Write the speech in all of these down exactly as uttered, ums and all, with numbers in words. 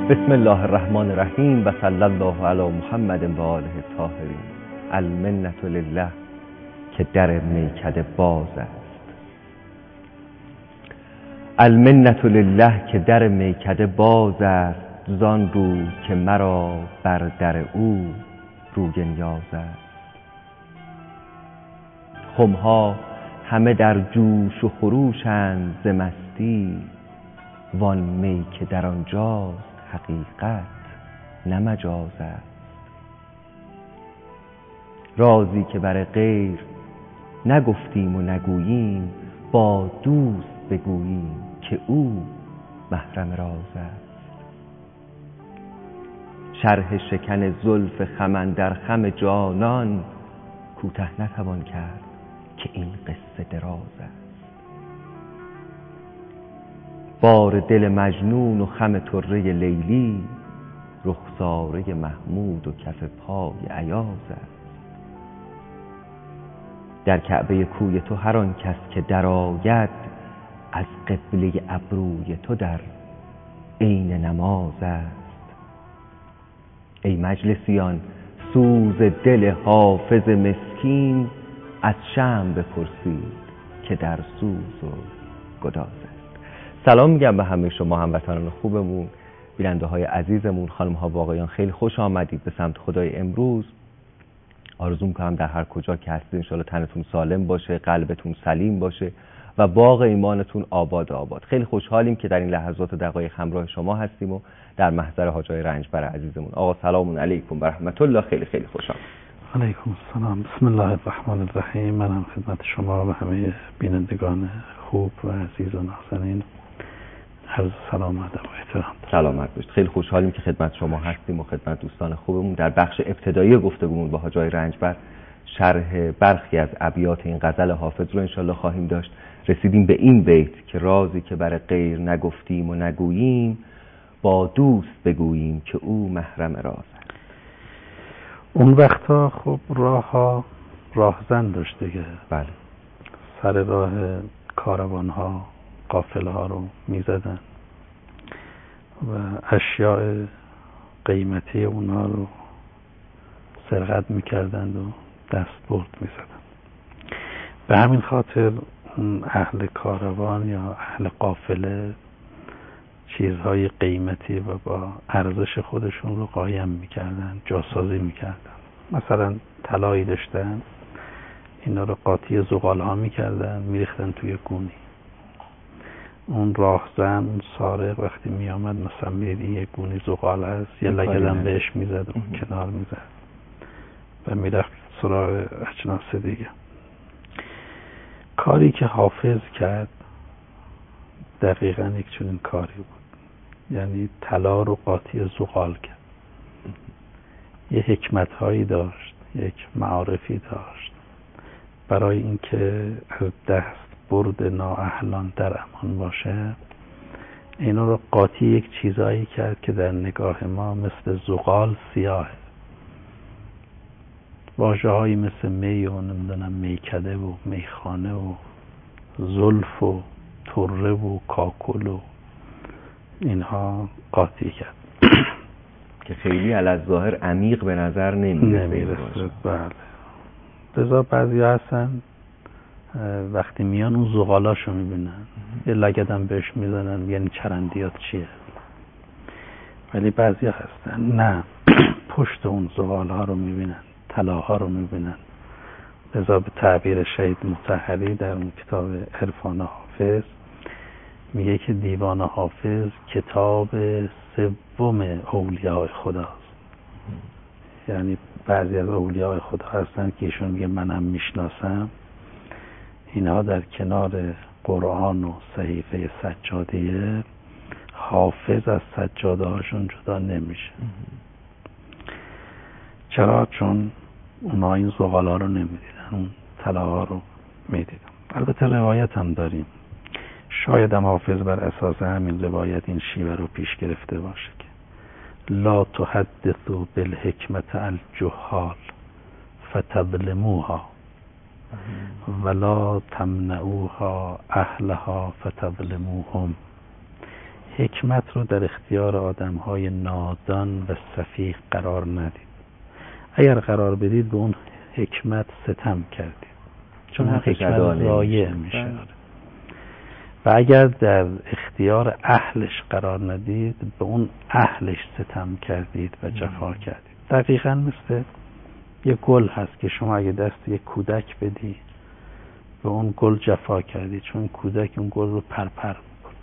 بسم الله الرحمن الرحیم و صلی الله علی محمد و آله الطاهرین. المنة لله که در میکده باز است. المنة لله که در میکده باز است، زان رو که مرا بر در او روی نیاز است. خمها همه در جوش و خروشند ز مستی، وان می که در آنجاست حقیقت نه مجاز است. رازی که بر غیر نگفتیم و نگوییم، با دوست بگوییم که او محرم راز است. شرح شکن زلف خم اندر خم جانان، کوته نتوان کرد که این قصه دراز است. بار دل مجنون و خم طره لیلی، رخساره محمود و کف پای ایاز است. در کعبه کوی تو هر آن کس که درآید، از قبله ابروی تو در عین نماز است. ای مجلسیان سوز دل حافظ مسکین، از شمع بپرسید که در سوز و گداز است. سلام میگم به همه شما هموطنان خوبمون، بیننده های عزیزمون، خانم ها و آقایان، خیلی خوش آمدید به سمت خدای امروز. آرزو میکنم در هر کجا که هستید انشالله تنتون سالم باشه، قلبتون سلیم باشه و باغ ایمانتون آباد آباد. خیلی خوشحالیم که در این لحظات و دقایق همراه شما هستیم و در محضر حاجای رنجبر عزیزمون. آقا سلام علیکم و رحمت الله. خیلی خیلی خوشحال. علیکم السلام. بسم الله الرحمن الرحیم. منم خدمت شما و همه بینندگان خوب و عزیز و نازنین عرض سلام و ادب و احترام. سلامت باشید. خیلی خوشحالیم که خدمت شما هستیم و خدمت دوستان خوبمون. در بخش ابتدایی گفتگومون با حاجای رنجبر شرح برخی از ابیات این غزل حافظ رو انشالله خواهیم داشت. رسیدیم به این بیت که رازی که بر غیر نگفتیم و نگوییم، با دوست بگوییم که او محرم راز است. اون وقتا خب راه ها راهزن داشت دیگه. بله. سر راه کاروان ها قافله ها رو می زدن و اشیاء قیمتی اونا رو سرقت می کردند و دست برد می زدن. به همین خاطر اون اهل کاروان یا اهل قافله چیزهای قیمتی و با ارزش خودشون رو قایم می کردن، جاسازی می کردن. مثلا طلایی داشتن، اینا رو قاطی زغال ها می کردن، می ریختن توی گونی. اون راهزن، اون سارق وقتی می آمد مثلا میدید یه گونی زغال هست، یه لگدم بهش می زد و کنار می زد و می رفت سراغ اجناس دیگه. کاری که حافظ کرد دقیقاً یک چنین کاری بود، یعنی طلا رو قاطی زغال کرد. یه حکمت هایی داشت، یک معارفی داشت برای اینکه از دست برد نااهلان در امان باشه. اینا رو قاطی یک چیزایی کرد که در نگاه ما مثل زغال سیاهه. واژه هایی مثل می و نمیدونم میکده و میخانه و زلف و طره و کاکل و اینها قاطی کرد که خیلی علی ظاهر عمیق به نظر نمیرسه. نمیرسه. بله. لذا بعضی هستن وقتی میان اون زغالاشو میبینن یه لگدم بهش میزنن، یعنی چرندیات چیه. ولی بعضی هستن نه، پشت اون زغالها رو میبینن، طلاها رو میبینن. لذا به تعبیر شهید مطهری در اون کتاب عرفان حافظ میگه که دیوان حافظ کتاب سوم اولیاء خداست. یعنی بعضی از اولیاء خدا هستن که ایشون میگه منم میشناسم، اینها در کنار قرآن و صحیفه سجادیه حافظ از سجاده هاشون جدا نمیشه. چرا؟ چون اونا این زغالا رو نمیدیدن، اون طلاها رو میدیدن. البته روایت هم داریم، شاید هم حافظ بر اساس همین روایت این شیوه رو پیش گرفته باشه که لا تحدثوا بالحکمت الجهال فتظلموها ولا تمنعوها اهلها فتظلموهم. حکمت رو در اختیار آدم‌های نادان و سفیه قرار ندید. اگر قرار بدید به اون حکمت ستم کردید، چون اون حکمت ضایع میشه. و اگر در اختیار اهلش قرار ندید به اون اهلش ستم کردید و جفا کردید. دقیقاً مثل یک گل هست که شما اگه دست یک کودک بدی به اون گل جفا کردید، چون کودک اون گل رو پرپر میکنه.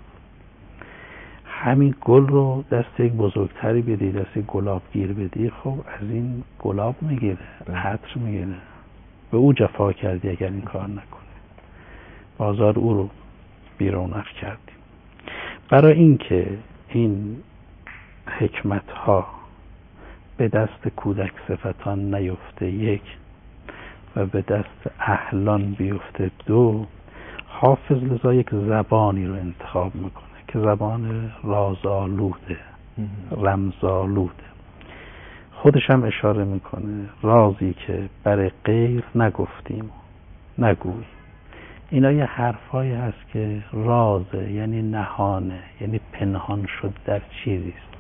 همین گل رو دست یک بزرگتری بدی، دست یک گلاب گیر بدی، خب از این گلاب میگیره، عطر میگیره. به او جفا کردی اگر این کار نکنه، بازار او رو بیرونق کردیم. برای اینکه این حکمت ها به دست کودک صفتان نیفته یک و به دست اهلان بیفته دو، حافظ لذا یک زبانی رو انتخاب میکنه که زبان رازآلوده، رمزآلوده. خودش هم اشاره میکنه رازی که بر غیر نگفتیم نگوی. اینا یه حرفایی هست که رازه، یعنی نهانه، یعنی پنهان شد در چیزیست.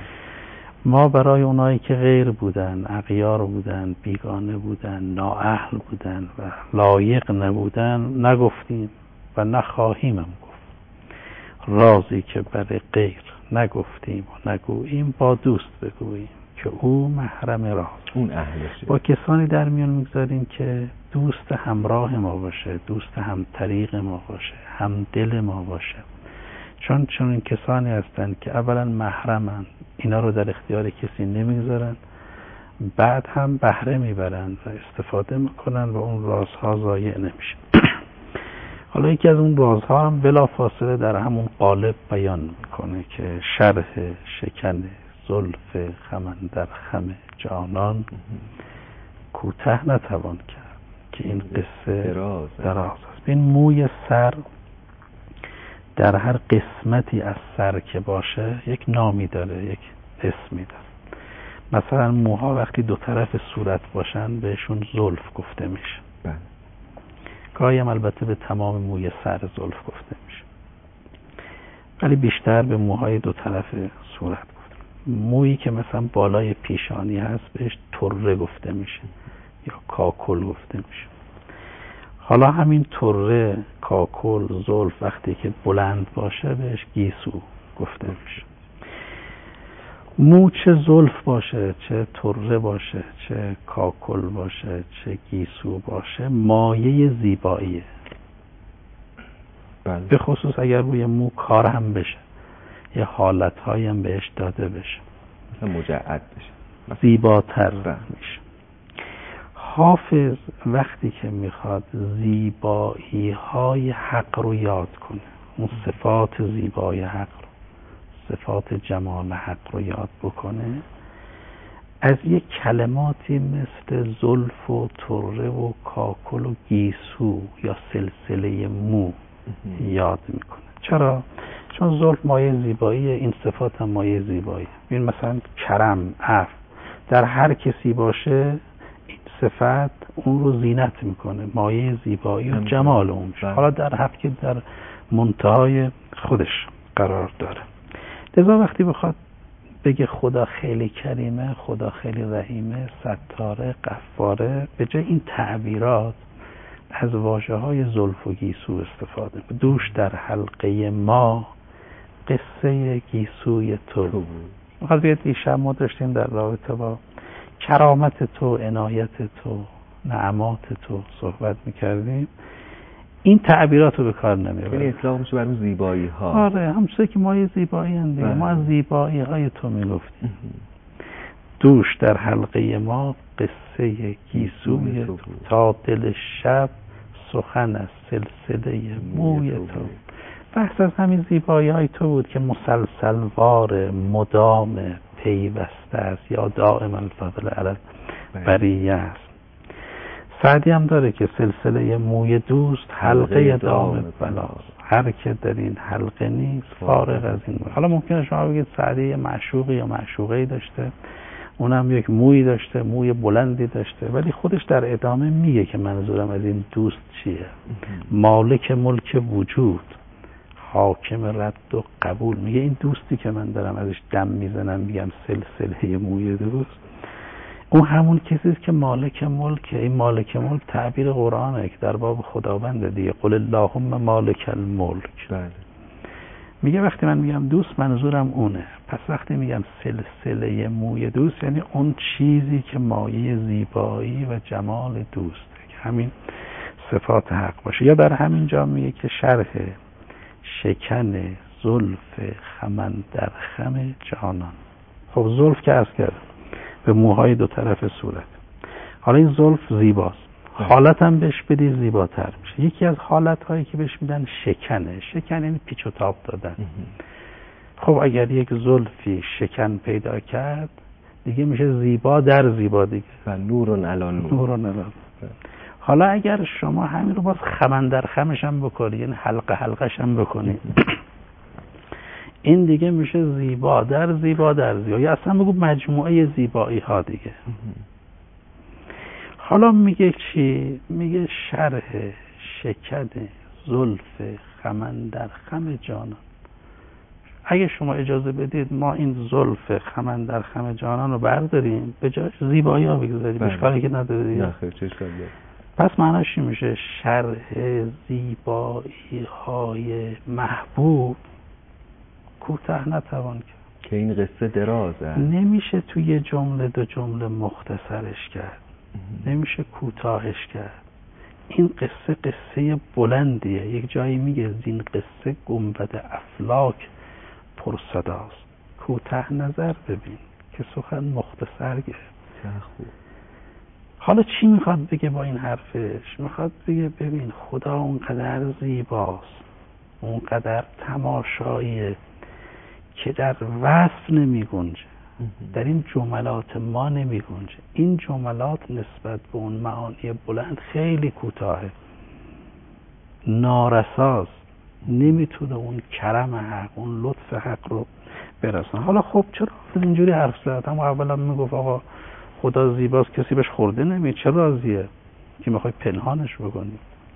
ما برای اونایی که غیر بودن، اغیار بودن، بیگانه بودن، نااهل بودن و لایق نبودن نگفتیم و نخواهیم هم گفت. رازی که برای غیر نگفتیم و نگوییم با دوست بگوییم که او محرم راز، اون اهلشه. با کسانی در میان میگذاریم که دوست همراه ما باشه، دوست هم طریق ما باشه، هم دل ما باشه. چون چون این کسانی هستند که اولا محرمن، اینا رو در اختیار کسی نمیگذارن، بعد هم بهره میبرن و استفاده میکنن و اون رازها ضایع نمیشه. حالا یکی از اون رازها هم بلا فاصله در همون قالب بیان میکنه که شرح شکن زلف خمن در خم جانان کوته نتوان کرد که این قصه دراز است. این موی سر در هر قسمتی از سر که باشه یک نامی داره، یک اسمی داره. مثلا موها وقتی دو طرف صورت باشن بهشون زلف گفته میشه. بله. گاهی هم البته به تمام موی سر زلف گفته میشه، ولی بیشتر به موهای دو طرف صورت گفته. مویی که مثلا بالای پیشانی هست بهش طره گفته میشه یا کاکل گفته میشه. حالا همین طره، کاکل، زلف وقتی که بلند باشه بهش گیسو گفته میشه. مو چه زلف باشه، چه طره باشه، چه کاکل باشه، چه گیسو باشه، مایه زیباییه. بله. به خصوص اگر روی مو کار هم بشه، یه حالتهایی هم بهش داده بشه، مثلا مجعد بشه، زیباتر میشه. حافظ وقتی که میخواد زیبایی های حق رو یاد کنه، اون صفات زیبای حق رو، صفات جمال حق رو یاد بکنه، از یک کلماتی مثل زلف و طره و کاکل و گیسو یا سلسله مو یاد میکنه. چرا؟ چون زلف مایه زیباییه، این صفات هم مایه زیباییه. ببین مثلا کرم، عفو، در هر کسی باشه صفت اون رو زینت میکنه، مایه زیبایی و جمال اون میشه. حالا در حق که در منتهای خودش قرار داره. لذا وقتی بخواد بگه خدا خیلی کریمه، خدا خیلی رحیمه، ستاره، غفاره، به جای این تعبیرات از واژه های زلف و گیسو استفاده میکنه. دوش در حلقه ما قصه گیسوی تو. میخواد بیاد دیشب ما داشتیم در رابطه با کرامت تو، عنایت تو، نعمات تو صحبت میکردیم. این تعبیرات رو به کار نمیبریم. یعنی اطلاق میشه بر اون زیبایی ها. آره، همچنین که ما یه زیبایی هستیم دیگه. ما از زیبایی های تو میگفتیم. دوش در حلقه ما قصه گیسوی تو، تا دل شب سخن از سلسله موی تو. بحث از همین زیبایی های تو بود که مسلسلوار، مدام، پیوسته است یا دائم الفضل علی بریه است. سعدی هم داره که سلسله موی دوست حلقه دام بلاست، هر که در این حلقه نیست فارغ از این. حالا ممکنه شما بگید سعدی معشوقی یا معشوقه‌ای داشته، اونم یک موی داشته، موی بلندی داشته، ولی خودش در ادامه میگه که منظورم از این دوست چیه. مالک ملک وجود، حاکم رد و قبول. میگه این دوستی که من دارم ازش دم میزنم میگم سلسله موی دوست، اون همون کسیست که مالک ملکه. این مالک ملک تعبیر قرآنه که در باب خداونده دیگه، قل اللهم مالک الملک. بله. میگه وقتی من میگم دوست منظورم اونه. پس وقتی میگم سلسله موی دوست یعنی اون چیزی که مایه زیبایی و جمال دوسته که همین صفات حق باشه. یا در همین جا میگه که شرح شکن زلف خمن در خم جانان. خب زلف که عرض کردم به موهای دو طرف صورت. حالا این زلف زیباست، حالت هم بهش بدی زیباتر میشه. یکی از حالت هایی که بهش میدن شکنه. شکن یعنی پیچ و تاب دادن. خب اگر یک زلفی شکن پیدا کرد دیگه میشه زیبا در زیبا دیگه، و نورون علی نور. نورون علی نور. حالا اگر شما همین رو باز خمن در خمش هم بکنی، یعنی حلقه حلقش هم بکنی، این دیگه میشه زیبا در زیبا در زیبا، یا اصلا بگو مجموعه زیبایی ها دیگه. حالا میگه چی؟ میگه شرح شکن زلف خمن در خم جانان. اگه شما اجازه بدید ما این زلف خمن در خم جانان رو برداریم به جاش زیبایی ها بگذاریم، اشکالی که نداره دیگه. نه خیر، چه اشکالی داره؟ پس معناش چی میشه؟ شرح زیبایی های محبوب کوتاه نتوان کرد که این قصه درازه، نمیشه توی یه جمله دو جمله مختصرش کرد، نمیشه کوتاهش کرد. این قصه قصه بلندیه. یک جایی میگه زین قصه گنبد افلاک پرصداست. کوتاه نظر ببین که سخن مختصر گرفت. خوب. حالا چی میخواد بگه با این حرفش؟ میخواد بگه ببین خدا اونقدر زیباست، اونقدر تماشاییه که در وصف نمیگنجه، در این جملات ما نمیگنجه. این جملات نسبت به اون معانی بلند خیلی کوتاهه، نارساست، نمیتونه اون کرم حق، اون لطف حق رو برسونه. حالا خب چرا اینجوری حرف زد؟ هم اولا میگفت آقا خدا زیباست، کسی بهش خورده نمید، چه راضیه که میخوای پنهانش بکنی؟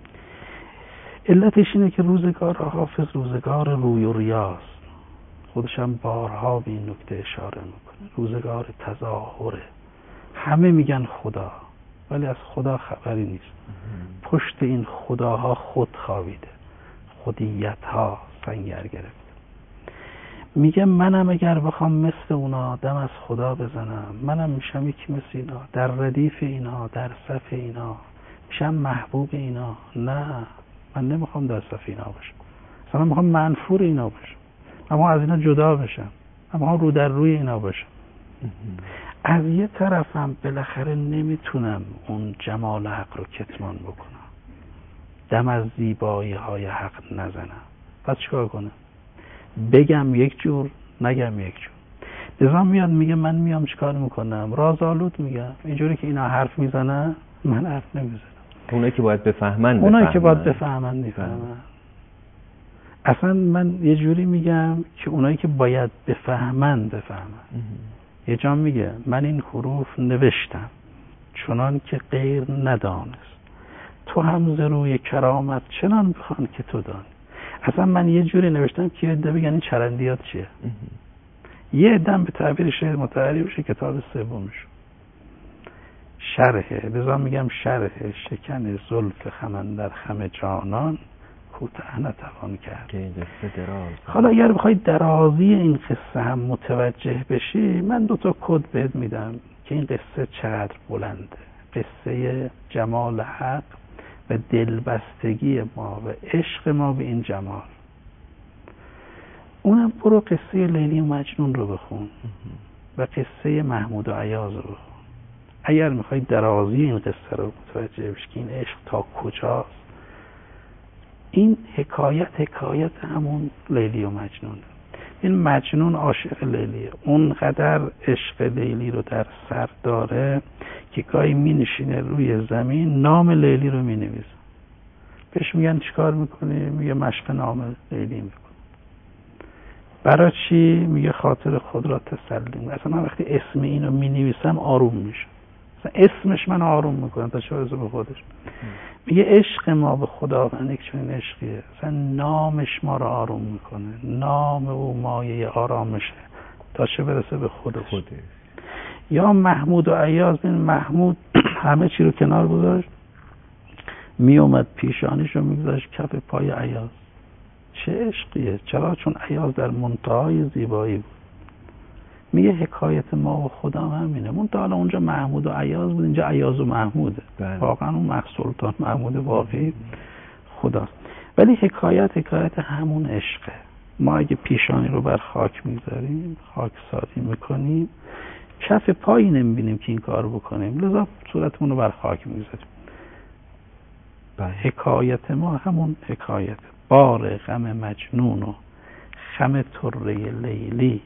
علتش اینه که روزگار حافظ روزگار روی و ریاست. خودشم بارها به این نکته اشاره میکنه. روزگار تظاهره، همه میگن خدا ولی از خدا خبری نیست. پشت این خداها خود خوابیده، خودیت ها سنگر گرفته. میگه منم اگر بخوام مثل اونا دم از خدا بزنم، منم میشم یکی مثل اینا، در ردیف اینا، در صف اینا، میشم محبوب اینا. نه، من نمیخوام در صف اینا باشم، اصلا میخوام منفور اینا باشم، اما از اینا جدا بشم، اما رو در روی اینا باشم. از یه طرفم بالاخره نمیتونم اون جمال حق رو کتمان بکنم، دم از زیبایی های حق نزنم. پس چیکار کنم؟ بگم یک جور، نگم یک جور. نظام میاد میگه من میام چیکار میکنم؟ رازآلود میگم. اینجوری که اینا حرف میزنن من حرف نمیزنم. اونایی که باید بفهمن بفهمن. اونایی که باید بفهمن میفهمن. اصلا من یه جوری میگم که اونایی که باید بفهمن بفهمن. یه جا میگه من این حروف نوشتم چنان که غیر ندانست، تو هم ز روی کرامت چنان بخوان که تو دانی. اصلا من یه جوری نوشتم که یه عده بگن این چرندیات چیه. یه عده به تعبیر شعر متحری بشه کتاب سومش شرحه. لذا میگم شرح شکن زلف خمن در خم جانان کوتاه نتوان کرد. که این قصه دراز. حالا اگر بخوای درازی این قصه هم متوجه بشی، من دو تا کد بهت میدم که این قصه چقدر بلنده. قصه جمال حق و دلبستگی ما و عشق ما به این جمال. اونم برو قصه لیلی و مجنون رو بخون و قصه محمود و عیاض رو بخون. اگر میخوای درازی این قصه رو متوجه بشی که این عشق تا کجاست، این حکایت حکایت همون لیلی و مجنون. این مجنون عاشق لیلیه، اونقدر عشق لیلی رو در سر داره که گاهی می نشینه روی زمین نام لیلی رو می نویسه. بهش میگن چیکار میکنی؟ میگه مشق نام لیلی میکنه. برای چی؟ میگه خاطر خود را تسلیم. اصلا من وقتی اسم اینو می نویسم آروم میشه، اسمش من آروم میکنه تا چه برسه به خودش. میگه عشق ما به خداوند یک چنین عشقیه، اصلا نامش ما رو آروم میکنه، نام او مایه آرامشه تا چه برسه به خودش. خودش. یا محمود و ایاز، این محمود همه چی رو کنار گذاشت، می اومد پیشانیش رو میگذاشت کف پای ایاز. چه عشقیه؟ چرا؟ چون ایاز در منتهای زیبایی بود. میگه حکایت ما و خدا همینه. منتها حالا اونجا محمود و ایاز بود، اینجا ایاز و محموده. بله. واقعا اون مخ سلطان محمود واقعی خداست. ولی حکایت حکایت همون عشقه. ما اگه پیشانی رو بر خاک میذاریم، خاک ساری میکنیم، کف پایی نمیبینیم که این کار بکنیم، لذا صورتمون رو بر خاک میذاریم. بله. حکایت ما همون حکایت بار غم مجنون و خم طره لیلی،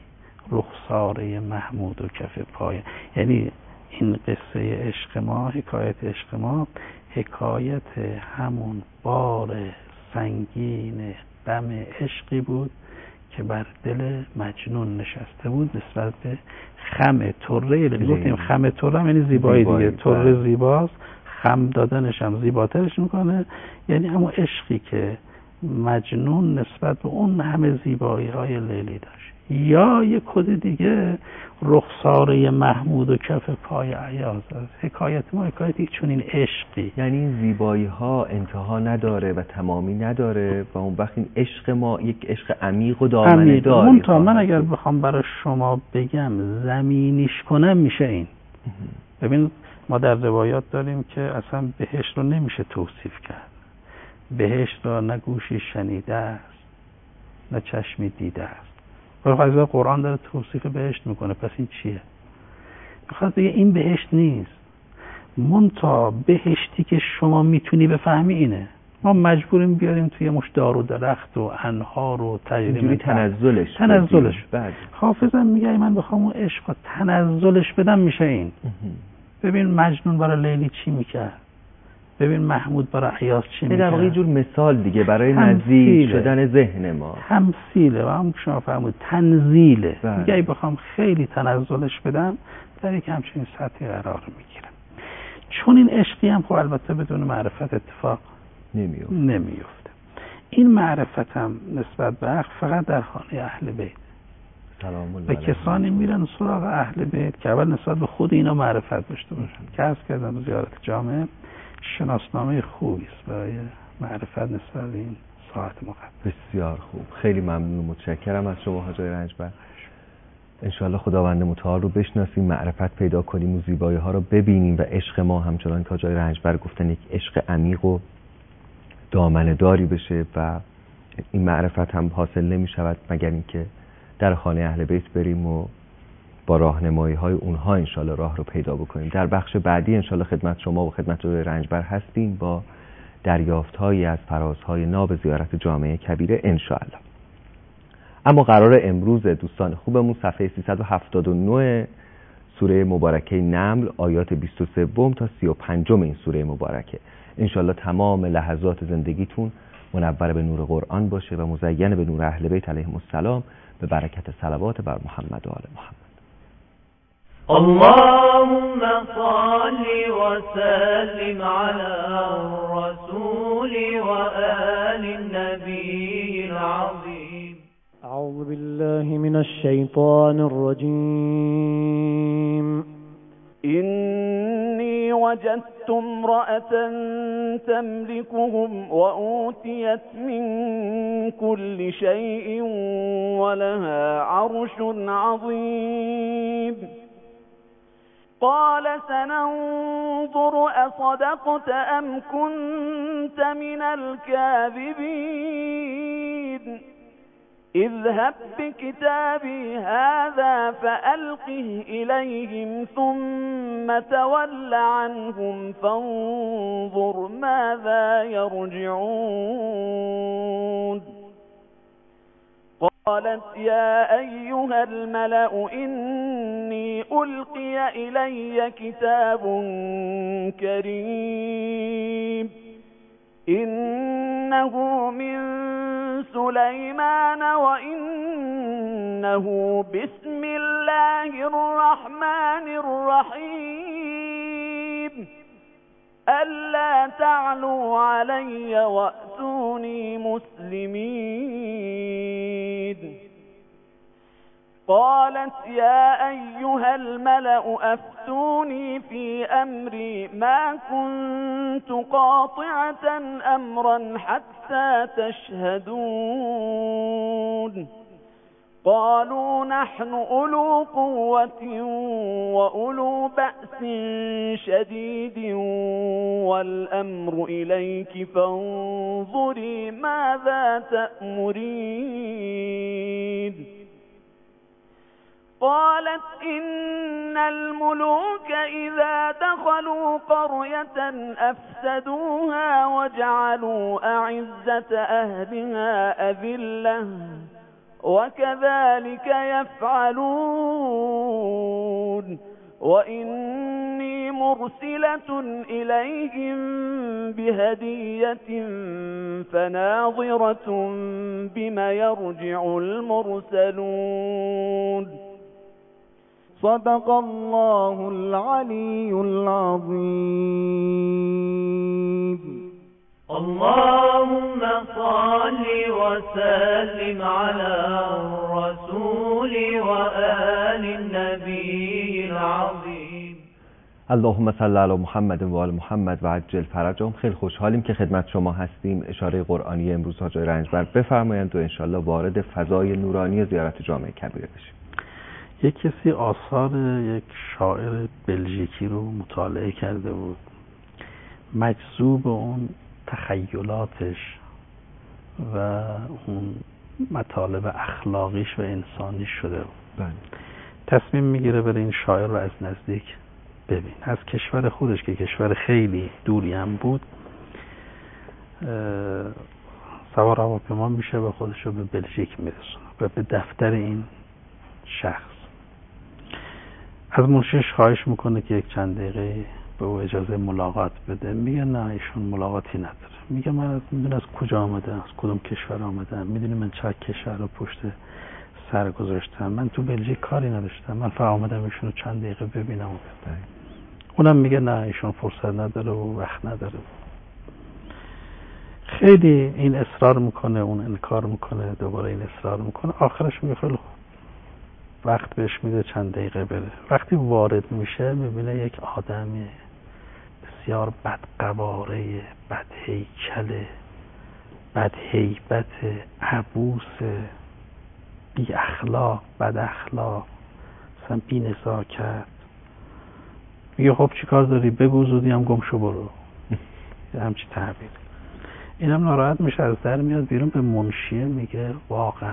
رخساره محمود و کف پای. یعنی این قصه عشق ما، حکایت عشق ما، حکایت همون بار سنگین غم عشقی بود که بر دل مجنون نشسته بود نسبت به خم طره لیلی. گفتیم خم طره یعنی زیبایی دیگه، طره زیباست، خم دادنش هم زیباترش میکنه. یعنی همون عشقی که مجنون نسبت به اون همه زیبایی های لیلی داشت. یا یک کد دیگه رخساره محمود و کف پای ایاز. حکایت ما حکایتی چون این عشقی، یعنی این زیبایی ها انتها نداره و تمامی نداره و اون وقت این عشق ما یک عشق عمیق و دامنه داره. اون تا من اگر بخوام برای شما بگم زمینیش کنم میشه این. ببین ما در روایات داریم که اصلا بهشت رو نمیشه توصیف کرد. بهشت رو نه گوشی شنیده است نه چشمی دیده است. ولی قرآن داره توصیف بهشت میکنه. پس این چیه؟ میخواد بگه این بهشت نیست. منتها بهشتی که شما میتونی بفهمی اینه. ما مجبوریم بیاریم توی مش دار و درخت و انهار و تجریم تنزلش تنزلش حافظم میگه من بخوام اون عشق تنزلش بدم میشه این. ببین مجنون برای لیلی چی میکرد، ببین محمود برای ایاز چی میکرد. در واقع یه جور مثال دیگه برای نزدیک شدن ذهن ما. تمثیله و هم شما فرمود تنزیله. میگه ای بخوام خیلی تنزلش بدم در یک همچین سطحی قرار میگیرم. چون این عشقی هم خب البته بدون معرفت اتفاق نمیفته. نمیفته. این معرفت هم نسبت به حق فقط در خانه اهل بیت. سلام الله و کسانی میرن سراغ اهل بیت که اول نسبت به خود اینا معرفت داشته باشن. که عرض کردم زیارت جامعه شناسنامه خوبی است برای معرفت نسبت به این ساعت مقدس. بسیار خوب، خیلی ممنون و متشکرم از شما حاج آقای رنجبر. انشاءالله خداوند متعال رو بشناسیم، معرفت پیدا کنیم و زیبایی ها رو ببینیم و عشق ما همچنان که حاج آقای رنجبر گفتن یک عشق عمیق و دامنه داری بشه و این معرفت هم حاصل نمی شود مگر اینکه در خانه اهل بیت بریم و با راهنمایی های اونها انشالله راه رو پیدا بکنیم. در بخش بعدی انشالله خدمت شما و خدمت جای رنجبر هستیم با دریافت هایی از فرازهای ناب زیارت جامعه کبیره انشالله. اما قرار امروز دوستان خوبمون صفحه سیصد و هفتاد و نه سوره مبارکه نمل آیات بیست و سه تا سی و پنج این سوره مبارکه. انشالله تمام لحظات زندگیتون منور به نور قرآن باشه و مزین به نور اهل بیت علیهم السلام به برکت صلوات بر محمد و آل محمد. اللهم صل وسلم على الرسول وآل النبي العظيم. أعوذ بالله من الشيطان الرجيم. إني وجدت امرأة تملكهم وأوتيت من كل شيء ولها عرش عظيم. قال سننظر أصدقت أم كنت من الكاذبين. اذهب بكتابي هذا فألقه إليهم ثم تول عنهم فانظر ماذا يرجعون. قالت يا أيها الملأ إني ألقي إلي كتاب كريم إنه من سليمان وإنه بسم الله الرحمن الرحيم ألا تعلوا علي وأتوني مسلمين. قالت يا أيها الملأ أفتوني في أمري ما كنت قاطعة أمرا حتى تشهدون. قالوا نحن أولو قوة وأولو بأس شديد والأمر إليك فانظري ماذا تأمرين. قالت إن الملوك إذا دخلوا قرية أفسدوها وجعلوا أعزة أهلها أذلة وكذلك يفعلون. وإني مرسلة إليهم بهدية فناظرة بما يرجع المرسلون. صدق الله العلي العظيم. اللهم صل وسلم على الرسول وآل النبي العظيم. اللهم صل علی محمد و آل محمد و عجل فرجهم. خیلی خوشحالیم که خدمت شما هستیم. اشاره قرآنی امروز حاج رنجبر بفرمایند و انشالله وارد فضای نورانی زیارت جامع کبیره بشیم. یک کسی آثار یک شاعر بلژیکی رو مطالعه کرده بود، مجذوب اون تخیلاتش و اون مطالب اخلاقیش و انسانیش شده بود. بله. تصمیم میگیره بره این شاعر رو از نزدیک ببین. از کشور خودش که کشور خیلی دوری هم بود سوار هواپیما میشه و خودش رو به بلژیک میرسونه و به دفتر این شخص از منشیش خواهش میکنه که یک چند دقیقه به او اجازه ملاقات بده. میگه نه ایشون ملاقاتی نداره. میگه من از میدونی از کجا آمدم، از کدوم کشور آمدم، میدونی من چند کشور رو پشت سر گذاشتم، من تو بلژیک کاری نداشتم، من فقط آمدم ایشون رو چند دقیقه ببینم و بده. اونم میگه نه ایشون فرصت نداره و وقت نداره. خیلی این اصرار میکنه، اون انکار میکنه، دوباره این اصرار میکنه. آخرش میگه خیلی وقت بهش میده چند دقیقه بره. وقتی وارد میشه میبینه یک آدم بسیار بدقواره، بدهیکل، بدهیبت، عبوس، بی اخلاق، بد اخلاق، مثلا بی نزاکت. میگه خب چی کار داری؟ بگو زودی هم گم شو برو. همچی تعبیر. اینم ناراحت میشه، از در میاد بیرون، به منشیه میگه واقعا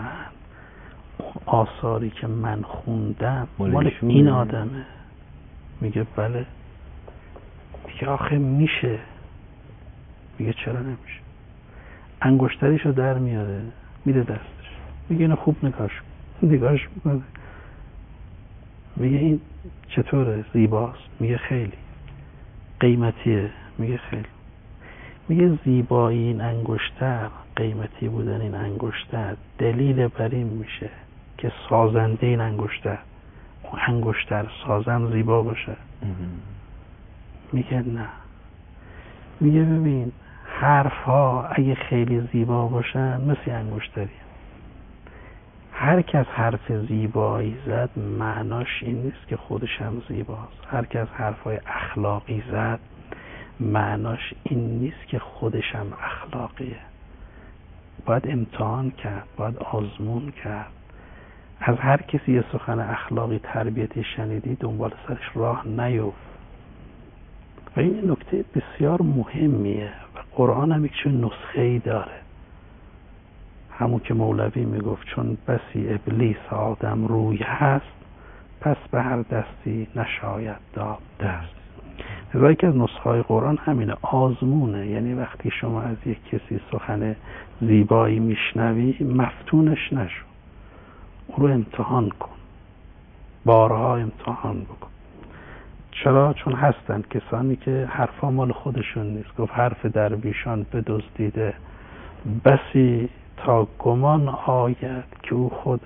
آثاری که من خوندم مال این آدمه. میگه بله. میگه آخه میشه. میگه چرا نمیشه؟ انگشتریشو در میاره میده دستش. میگه اینو خوب نگاش نگاش میکنه. میگه این چطوره؟ زیباست؟ میگه خیلی. قیمتیه؟ میگه خیلی. میگه زیبایی این انگشتر، قیمتی بودن این انگشتر دلیل بر این میشه که سازنده این انگشتر اون انگشتر سازن زیبا باشه. میگه نه. میگه ببین حرف ها اگه خیلی زیبا باشن مثل انگشتری، هر کس حرف زیبایی زد معناش این نیست که خودش هم زیباست. هر کس حرفای اخلاقی زد معناش این نیست که خودش هم اخلاقیه. باید امتحان کرد، باید آزمون کرد. از هر کسی یه سخن اخلاقی تربیتی شنیدی دنبال سرش راه نیفت. و این نکته بسیار مهمیه و قرآن هم یک نسخه‌ای داره. همون که مولوی میگفت چون بسی ابلیس آدم روی هست پس به هر دستی نشاید داد دست. ازایی که از نسخه‌های قرآن همینه، آزمونه. یعنی وقتی شما از یک کسی سخن زیبایی میشنوی مفتونش نشو، اون رو امتحان کن، بارها امتحان بکن. چرا؟ چون هستن کسانی که حرفا مال خودشون نیست. گفت حرف درویشان بدزدیده بسی تا گمان آید که او خود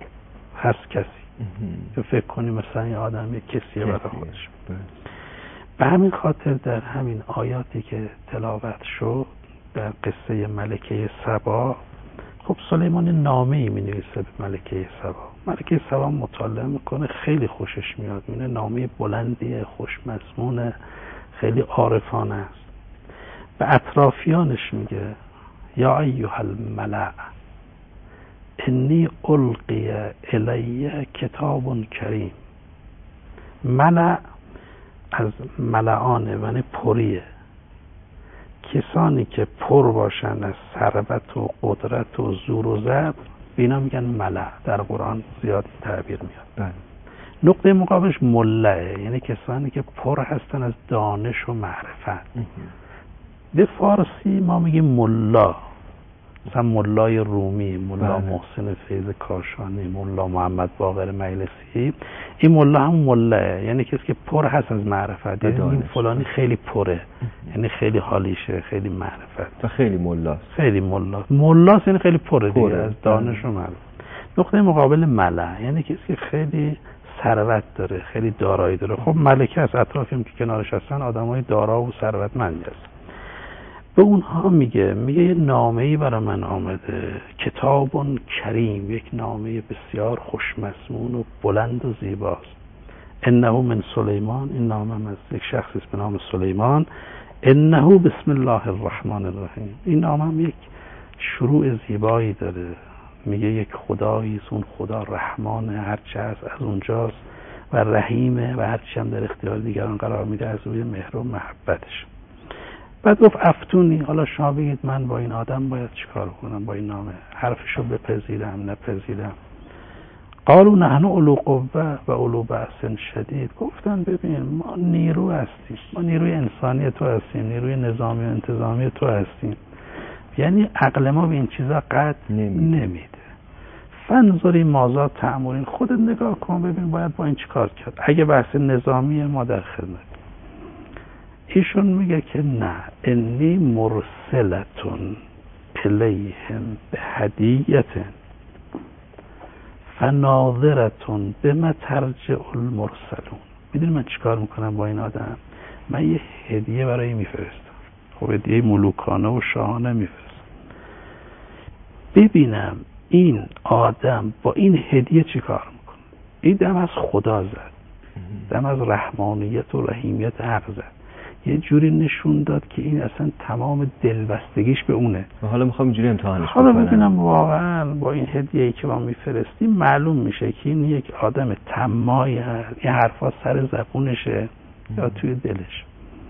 هست کسی. تو فکر کنی مثلا این آدم یک کسیه برای خودش. به همین خاطر در همین آیاتی که تلاوت شد در قصه ملکه سبا، خب سلیمان نامه‌ای می‌نویسه به ملکه سبا. ملکه سبا مطالعه میکنه، خیلی خوشش میاد، می‌بینه نامه بلندیه، خوش مضمونه، خیلی عارفانه است. به اطرافیانش میگه یا ایها الملأ انی القی الی کتاب کریم. ملأ از ملعانه و پریه، کسانی که پر باشن از ثروت و قدرت و زور و زر، اینا میگن ملأ. در قرآن زیاد تعبیر میاد. بله. نقطه مقابلش ملعه، یعنی کسانی که پر هستن از دانش و معرفت. به فارسی ما میگیم ملا، مثلا ملای رومی، ملا محسن فیض کاشانی، ملا محمد باقر مجلسی. این ملا هم ملاه، یعنی کسی که پر هست از معرفت، یعنی این فلانی خیلی پره، یعنی خیلی حالیشه، خیلی معرفت و خیلی ملاست. خیلی ملا ملاست یعنی خیلی پره دیگه از دانش و معرفت. نقطه مقابل ملأ یعنی کسی که خیلی ثروت داره، خیلی دارایی داره. خب ملکه از اطرافیم که کنارش هستن آدمای دارا و ثروتمندی هستن. به اونها میگه میگه یه نامه‌ای برای من آمده، کتاب کریم، یک نامه بسیار خوشمضمون و بلند و زیباست. انه من سلیمان، این نامه از یک شخصی به نام سلیمان. انه بسم الله الرحمن الرحیم، این نامه هم یک شروع زیبایی داره. میگه یک خدایی است، اون خدا رحمان هرچه هست از اونجاست و رحیمه و هرچی هم در اختیار دیگران قرار میده از روی مهر و محبتش. بعد گفت افتونی، حالا شما بگید من با این آدم باید چیکار کنم، با این نامه حرفشو بپذیرم نپذیرم. قالوا نحن اولو قوه و اولو بأس شدید. گفتن ببین ما نیرو هستیم، ما نیروی انسانی تو هستیم، نیروی نظامی و انتظامی تو هستیم، یعنی عقل ما به این چیزا قد نمیده. فنظری ماذا تأمرین، خودت نگاه کن ببین باید با این چیکار کرد. اگه بحث نظامیه ما در خدمت. ایشون میگه که نه، انی مرسلتون الیهم به هدیتن فناظرتون بما ترجع المرسلون. میدونی من چیکار میکنم با این آدم؟ من یه هدیه برای میفرستم. خب هدیه ملوکانه و شاهانه میفرستم، ببینم این آدم با این هدیه چیکار میکنه. این دم از خدا زد، دم از رحمانیت و رحیمیت حق زد، یه جوری نشون داد که این اصلا تمام دلبستگیش به اونه. و حالا میخوام اینجوری امتحانش حالا بکنم. ببینم واقعا با این هدیه‌ای که ما میفرستیم معلوم میشه که این یک آدم طماعی هست، این حرفا سر زبونشه یا توی دلش.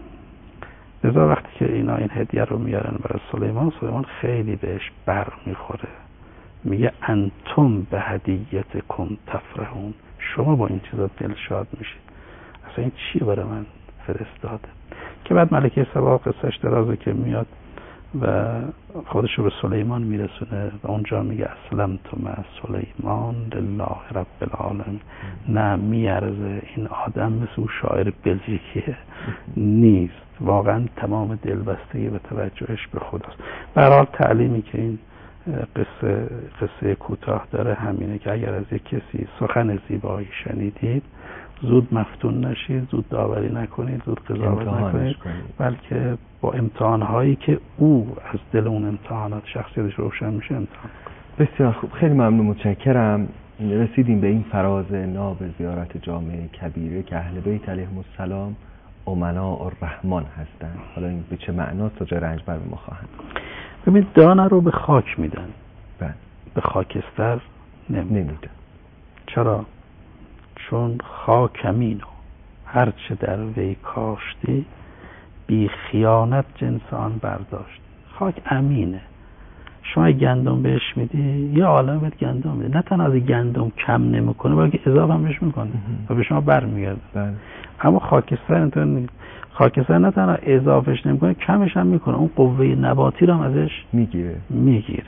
لذا وقتی که اینا این هدیه رو میارن برای سلیمان، سلیمان خیلی بهش بر میخوره، میگه انتم به هدیتکم تفرحون، شما با این چیزا دلشاد میشید. اصلا این چی برای من فرستاده؟ که بعد ملکه سبا قصهش درازه که میاد و خودشو به سلیمان میرسونه و اونجا میگه اسلمت مع سلیمان لله رب العالمین. نه میارزه، این آدم مثل اون شاعر بلژیکیه نیست، واقعا تمام دلبستگی و توجهش به خداست. به هر حال تعلیمی که این قصه قصه کوتاه داره همینه که اگر از یک کسی سخن زیبایی شنیدید زود مفتون نشید، زود داوری نکنید، زود قضاوت نکنید، بلکه با امتحانهایی که او از دل اون امتحانات شخصیتش روشن میشه امتحان کنید. بسیار خوب، خیلی ممنون، متشکرم. رسیدیم به این فراز ناب زیارت جامع کبیره که اهل بیت علیهم السلام امناء الرحمن هستند. حالا این به چه معناست تا جای رنج بر ما خواهند. ببین دانه رو به خاک میدن، بله، به خاکستر نمیدن. چرا؟ چون خاک امینو هرچه در وی کاشتی بی خیانت جنس آن برداشت. خاک امینه، شما گندم بهش میدی یه عالم بهت گندم میده، نه تنها از گندم کم نمیکنه بلکه اضافه هم بهش میکنه و به شما برمیگرده. بله. اما خاکستر اینطور نیست، خاکستر نه تنها اضافهش نمیکنه کمش هم میکنه، اون قوه نباتی رو هم ازش میگیره میگیره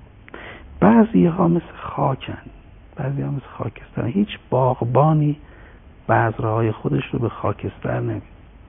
بعضی ها مثل خاکن، بعضی ها مثل خاکستر. هیچ باغبانی بذرهای خودش رو به خاکستر نمیده،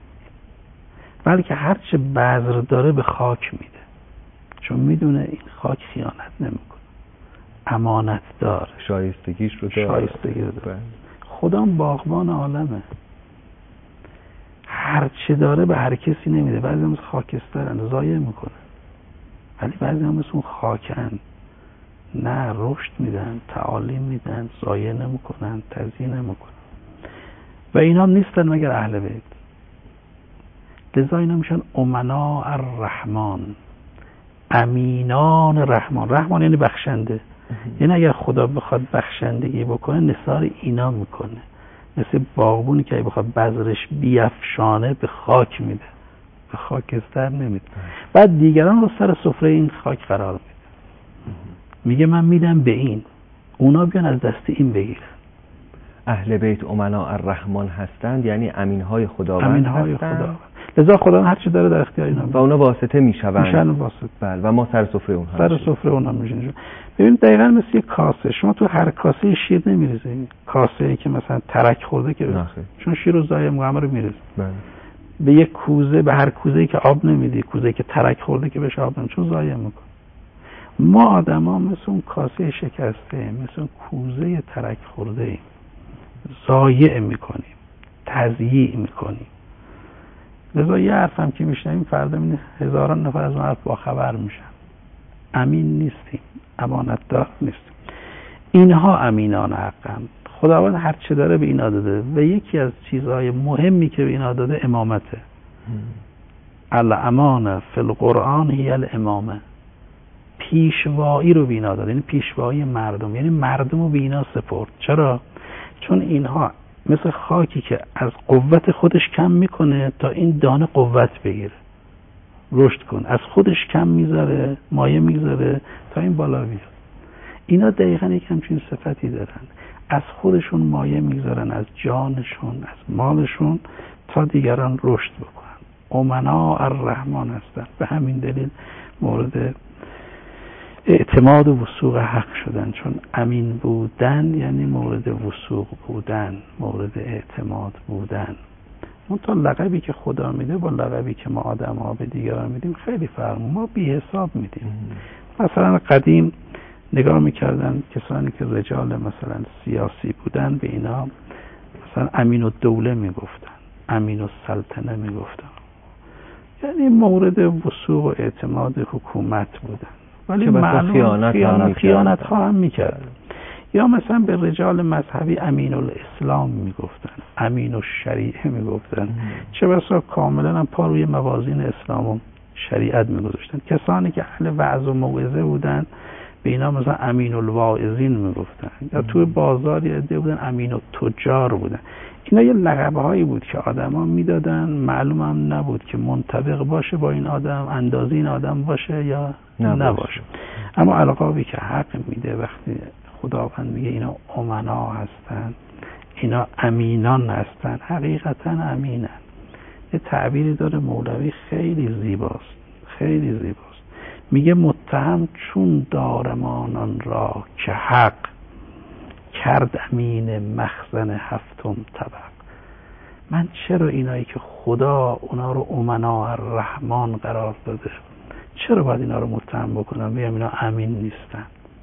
بلکه هرچه بذر داره به خاک میده، چون میدونه این خاک خیانت نمیکنه، امانت داره، شایستگیش رو داره. شایستگی رو داره. خدا باغبان عالمه، هرچه داره به هر کسی نمیده. بعضی هم مثل خاکسترن، ضایع میکنه، ولی بعضی هم مثل اون خاکن، نه رشد میدن، تعالیم میدن، ضایع نمیکنن، تزیین نمیکنن. و اینا نیستن مگر اهل بیت. لذا اینا میشن امنا الرحمن، امینان رحمان. رحمان یعنی بخشنده. یعنی اگر خدا بخواد بخشندگی بکنه نثار اینا میکنه، مثل باغبونی که بخواد بذرش بیفشانه به خاک میده، به خاکستر نمیده. بعد دیگران رو سر سفره این خاک قرار میده، میگه من میدم به این، اونا بیان از دست این بگیرن. اهل بیت امنا الرحمن هستند، یعنی امینهای خداوند امینهای هستند. خداوند. لذا خدا هر چی داره در اختیار اینا و اونا واسطه میشوند. میشن واسطه. بله. و ما سر سفره اونها. سر سفره اونها میشن. ببین دقیقاً مثل یک کاسه، شما تو هر کاسه شیر نمیریزید. کاسه‌ای که مثلا ترک خورده که نخیر. چون شیر رو ضایع می‌کنه رو میریزید. بله. به یک کوزه، به هر کوزه‌ای که آب نمیدی، کوزه‌ای که ترک خورده که بهش آب نمیدی، چون ضایع می‌کنه. ما آدما مثل اون کاسه شکسته، مثل اون کوزه ترک خورده ضایع می‌کنیم، تضییع می‌کنیم. لذا یه حرفم که میشنویم فردا می‌بینید هزاران نفر از اون حرف با خبر میشن. امین نیستیم، امانتدار نیستیم. اینها امینان حقن. خداوند هر چه داره به اینا داده و یکی از چیزهای مهمی که به اینا داده امامته. الامانه فی القرآن هی الامامه. پیشوایی رو به اینا داده، یعنی پیشوایی مردم، یعنی مردم رو به اینا سپرد. چرا؟ چون اینها مثل خاکی که از قوت خودش کم میکنه تا این دانه قوت بگیره، رشد کن، از خودش کم میذاره، مایه میذاره تا این بالا بیاد. اینا دقیقاً یک همچین صفتی دارن، از خودشون مایه میذارن، از جانشون، از مالشون تا دیگران رشد بکنن. امنا الرحمن هستن. به همین دلیل مورد اعتماد و وثوق حق شدن، چون امین بودن یعنی مورد وثوق بودن، مورد اعتماد بودن. اون تا لقبی که خدا میده با لقبی که ما آدم ها به دیگران میدیم خیلی فرق. ما بی حساب میدیم. مثلا قدیم نگاه میکردن کسانی که رجال مثلا سیاسی بودن به اینا مثلا امین الدوله میگفتن، امین السلطنه میگفتن، یعنی مورد وثوق و اعتماد حکومت بودن. ولی معلوم خیانت, خیانت, خیانت ها هم میکرد. یا مثلا به رجال مذهبی امین الاسلام میگفتن، امین الشریعه میگفتن، چه بسا کاملا هم پا روی موازین اسلام و شریعت میگذاشتن. کسانی که اهل وعظ و موعظه بودن به اینا مثلا امین الواعظین میگفتن. یا توی بازاری عده بودن امین التجار بودن. اینا یه لقب‌هایی بود که آدما میدادن، معلوم هم نبود که منطبق باشه با این آدم، اندازه این آدم باشه یا نباشه, نباشه. اما القابی که حق میده وقتی خداوند میگه اینا امنا هستن، اینا امینان هستن، حقیقتا امینن. یه تعبیری داره مولوی خیلی زیباست، خیلی زیباست. میگه متهم چون دارمانان را که حق کرد امین مخزن هفتم طبق. من چرا اینایی که خدا اونا رو امنا الرحمن قرار داده، چرا باید اینا رو متهم بکنم بگم اینا امین نیستن؟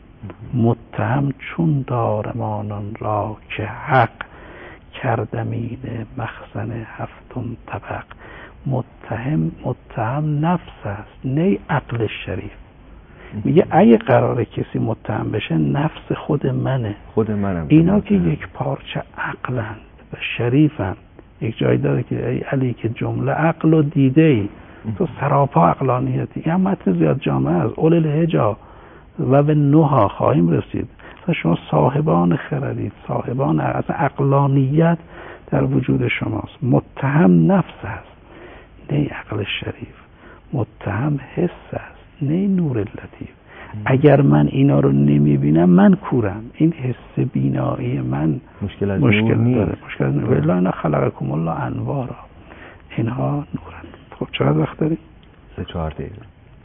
متهم چون دارمانان را که حق کرد امین مخزن هفتم طبق. متهم متهم نفس است نه عقل شریف. میگه اگه قراره کسی متهم بشه نفس خود منه، خود منم. اینا که یک پارچه عقلند و شریفند. یک جایی داره که ای علی که جمله عقل و دیده ای تو سراپا عقلانیتی. این متن زیاد جامعه از اول الهجا و به نوها خواهیم رسید. شما صاحبان خردید، صاحبان اصلا عقلانیت در وجود شماست. متهم نفس است نه عقل شریف، متهم حس است نه نور لطیف. اگر من اینا رو نمیبینم من کورم. این حس بینایی من مشکل از مشکل نور داره، مشکل از نور. ولی اینا خلقکم الله انوارا، اینها نورن. خب چقدر وقت داری؟ سه چهار دقیقه.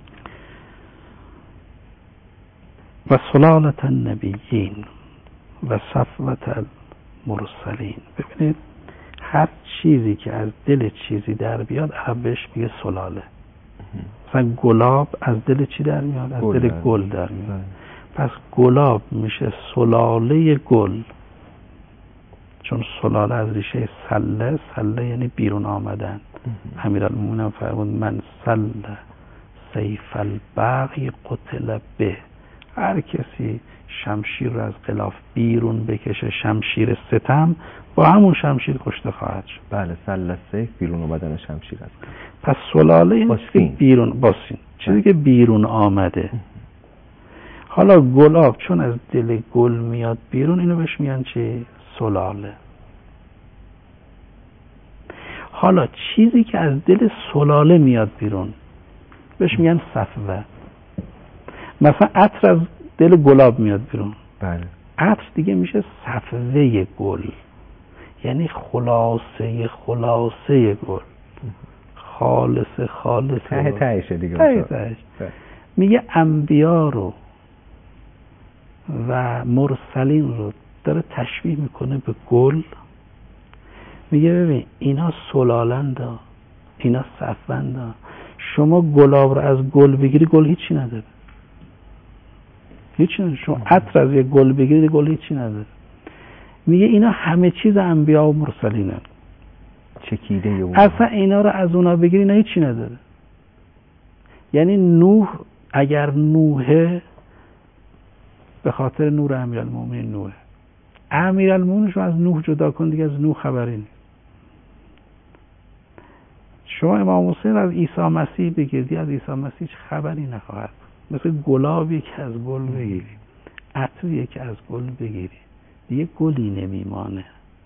و سلالت النبیین و صفوت المرسلین. ببینید هر چیزی که از دل چیزی در بیاد عرب بهش میگه سلاله. مثلا گلاب از دل چی در میاد؟ از دل گل در میاد. پس گلاب میشه سلاله گل، چون سلاله از ریشه سله، سله یعنی بیرون آمدن. امیرالمومنین فرمود من سل سیف البغی قتل به، هر کسی شمشیر رو از غلاف بیرون بکشه، شمشیر ستم، با همون شمشیر کشته خواهد شد. بله، سل سیف بیرون اومدن شمشیر است. پس سلاله این که بیرون باسین چیزی که بیرون آمده. حالا گلاب چون از دل گل میاد بیرون، اینو بهش میگن چی؟ سلاله. حالا چیزی که از دل سلاله میاد بیرون بهش میگن صفوه. مثلا عطر از دل گلاب میاد بیرون، بله، عطر دیگه میشه صفوه گل، یعنی خلاصه خلاصه گل، خالص خالص ته تهشه دیگه. ته تهش. میگه انبیا رو و مرسلین رو داره تشبیه میکنه به گل. میگه ببین اینا سلالندا، اینا صفوندا، شما گلاب رو از گل بگیری گل هیچی نداره، هیچی نداره. شما عطر از یک گل بگیری گل هیچی نداره. میگه اینا همه چیز انبیا و مرسلینن، چکیده اون، اصلا اینا رو از اونا بگیری اینا هیچی نداره. یعنی نوح اگر نوحه به خاطر نور امیرالمومنین نوحه، امیرالمومنین رو از نوح جدا کن دیگه از نوح خبری نیست. شما امام حسین از عیسی مسیح بگیردی از عیسی مسیح هیچ خبری نخواهد. مثل گلابی که از گل بگیری، عطری که از گل بگیری، دیگه گلی نمیمانه.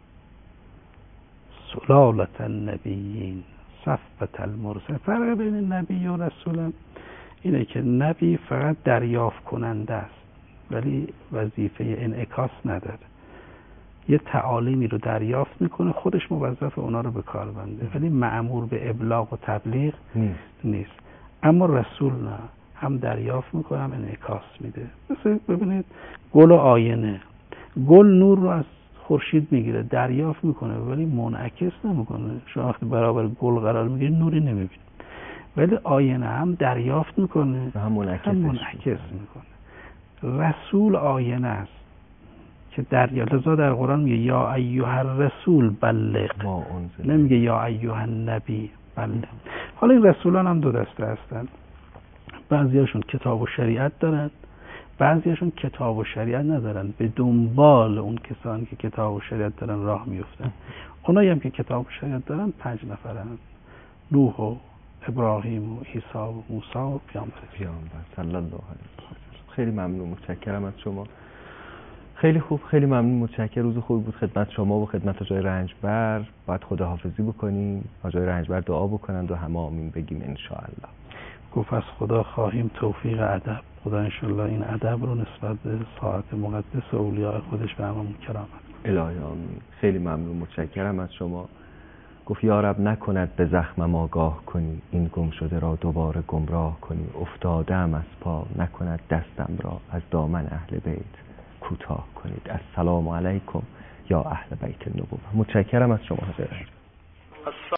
سلالت النبیین صفوة المرسلین. فرق بین نبی و رسول اینه که نبی فقط دریافت کننده است ولی وظیفه انعکاس نداره. یه تعالیمی رو دریافت میکنه، خودش موظف اونا رو به کار بنده، ولی مأمور به ابلاغ و تبلیغ نیست. نیست. اما رسول نه، هم دریافت میکنه هم انعکاس میده. مثلا ببینید گل و آینه، گل نور رو از خورشید میگیره، دریافت میکنه ولی منعکس نمیکنه. شما وقتی برابر گل قرار میگیری نوری نمیبینی، ولی آینه هم دریافت میکنه هم منعکس میکنه. رسول آینه است که در لذا در قرآن میگه یا ایها الرسول بلغ، نمیگه یا ایها النبی بلغ. حالا این رسولان هم دو دسته هستن، بعضیاشون کتاب و شریعت دارن، بعضیاشون کتاب و شریعت ندارن، به دنبال اون کسانی که کتاب و شریعت دارن راه میفتن. اونایی هم که کتاب و شریعت دارن پنج نفرن: نوح و ابراهیم و عیسی و موسی و پیامبر پیامبر صلی الله علیه و خیلی ممنون، متشکرم از شما. خیلی خوب، خیلی ممنون، متشکرم. روز خوبی بود خدمت شما و خدمت آقای رنجبر. باید خداحافظی بکنیم، آقای رنجبر دعا بکنند و همه آمین بگیم ان شاء الله. گفت از خدا خواهیم توفیق ادب. خدا ان شاء الله این ادب رو نسبت به ساعت مقدس اولیاء خودش به همون کرامت. الهی آمین. خیلی ممنون، متشکرم از شما. گفت یا رب نکند به زخمم آگاه کنی، این گم شده را دوباره گمراه کنی. افتادم از پا نکند دستم را، از دامن اهل بیت کوتاه کنید. السلام علیکم یا اهل بیت النبوة. متشکرم از شما حضرت.